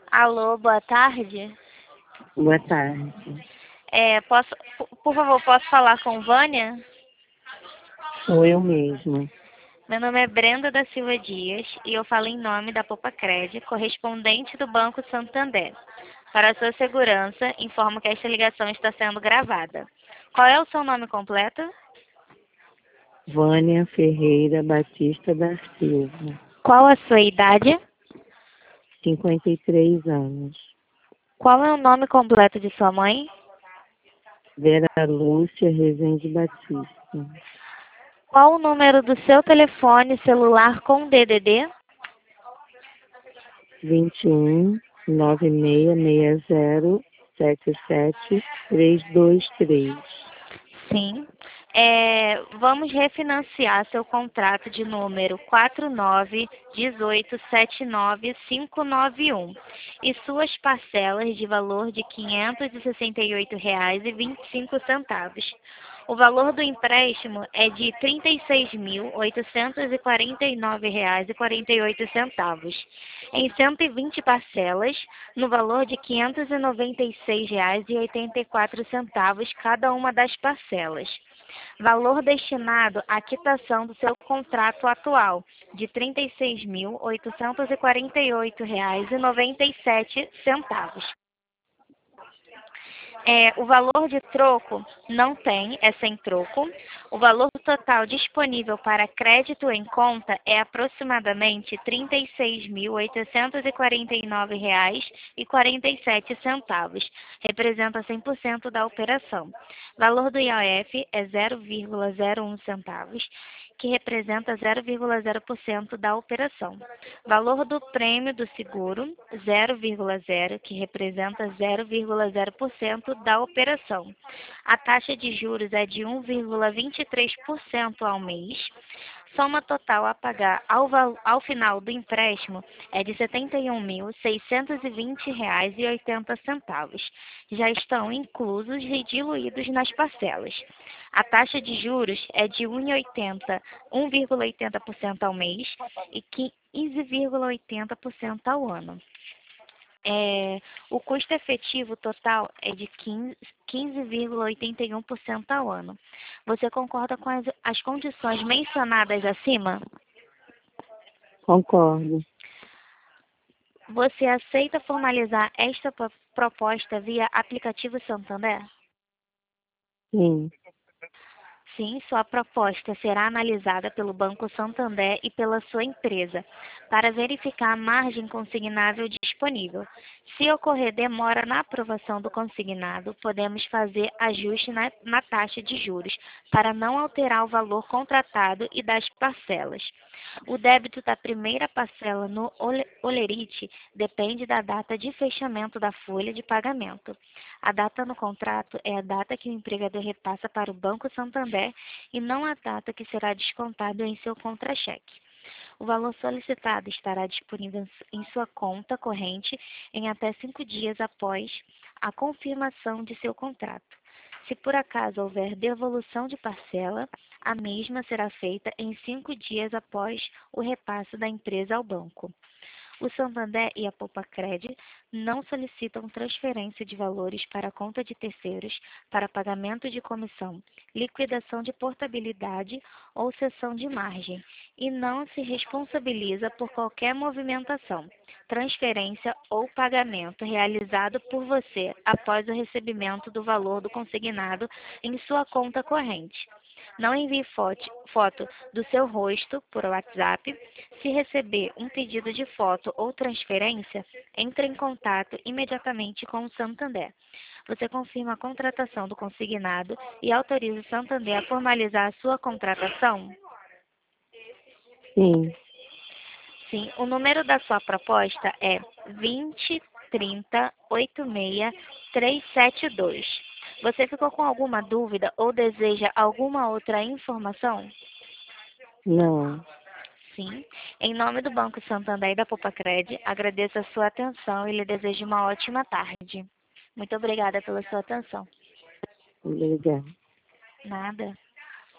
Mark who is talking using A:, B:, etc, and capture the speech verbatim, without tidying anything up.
A: Alô, boa tarde.
B: Boa tarde.
A: É, posso, por favor, posso falar com Vânia?
B: Sou eu mesma.
A: Meu nome é Brenda da Silva Dias e eu falo em nome da Popacred, correspondente do Banco Santander. Para a sua segurança, informo que esta ligação está sendo gravada. Qual é o seu nome completo?
B: Vânia Ferreira Batista da Silva.
A: Qual a sua idade?
B: cinquenta e três anos.
A: Qual é o nome completo de sua mãe?
B: Vera Lúcia Rezende Batista.
A: Qual o número do seu telefone celular com D D D?
B: vinte e um, nove seis seis zero, sete sete, três dois três.
A: Sim. É, vamos refinanciar seu contrato de número quatro nove um oito sete nove cinco nove um e suas parcelas de valor de quinhentos e sessenta e oito reais e vinte e cinco centavos. O valor do empréstimo é de trinta e seis mil, oitocentos e quarenta e nove reais e quarenta e oito centavos, em cento e vinte parcelas, no valor de quinhentos e noventa e seis reais e oitenta e quatro centavos cada uma das parcelas. Valor destinado à quitação do seu contrato atual, de trinta e seis mil, oitocentos e quarenta e oito reais e noventa e sete centavos. É, o valor de troco não tem, é sem troco. O valor total disponível para crédito em conta é aproximadamente trinta e seis mil, oitocentos e quarenta e nove reais e quarenta e sete centavos. Representa cem por cento da operação. Valor do I O F é zero vírgula zero um centavos, que representa zero vírgula zero por cento da operação. Valor do prêmio do seguro, zero vírgula zero, que representa zero vírgula zero por cento da operação. A taxa de juros é de um vírgula vinte e três por cento ao mês. Soma total a pagar ao, ao final do empréstimo é de setenta e um mil, seiscentos e vinte reais e oitenta centavos. Já estão inclusos e diluídos nas parcelas. A taxa de juros é de um vírgula oitenta por cento ao mês e quinze vírgula oitenta por cento ao ano. É, o custo efetivo total é de quinze vírgula oitenta e um por cento ao ano. Você concorda com as, as condições mencionadas acima?
B: Concordo.
A: Você aceita formalizar esta proposta via aplicativo Santander?
B: Sim.
A: Sim, sua proposta será analisada pelo Banco Santander e pela sua empresa, para verificar a margem consignável disponível. Se ocorrer demora na aprovação do consignado, podemos fazer ajuste na, na taxa de juros, para não alterar o valor contratado e das parcelas. O débito da primeira parcela no Olerite depende da data de fechamento da folha de pagamento. A data no contrato é a data que o empregador repassa para o Banco Santander e não a data que será descontado em seu contra-cheque. O valor solicitado estará disponível em sua conta corrente em até cinco dias após a confirmação de seu contrato. Se por acaso houver devolução de parcela, a mesma será feita em cinco dias após o repasse da empresa ao banco. O Santander e a Popacred não solicitam transferência de valores para a conta de terceiros para pagamento de comissão, liquidação de portabilidade ou cessão de margem e não se responsabiliza por qualquer movimentação, transferência ou pagamento realizado por você após o recebimento do valor do consignado em sua conta corrente. Não envie foto do seu rosto por WhatsApp. Se receber um pedido de foto ou transferência, entre em contato imediatamente com o Santander. Você confirma a contratação do consignado e autoriza o Santander a formalizar a sua contratação?
B: Sim.
A: Sim. O número da sua proposta é vinte, trinta, oitenta e seis, trezentos e setenta e dois. Você ficou com alguma dúvida ou deseja alguma outra informação?
B: Não.
A: Sim. Em nome do Banco Santander e da Popacred, agradeço a sua atenção e lhe desejo uma ótima tarde. Muito obrigada pela sua atenção.
B: Obrigada.
A: Nada.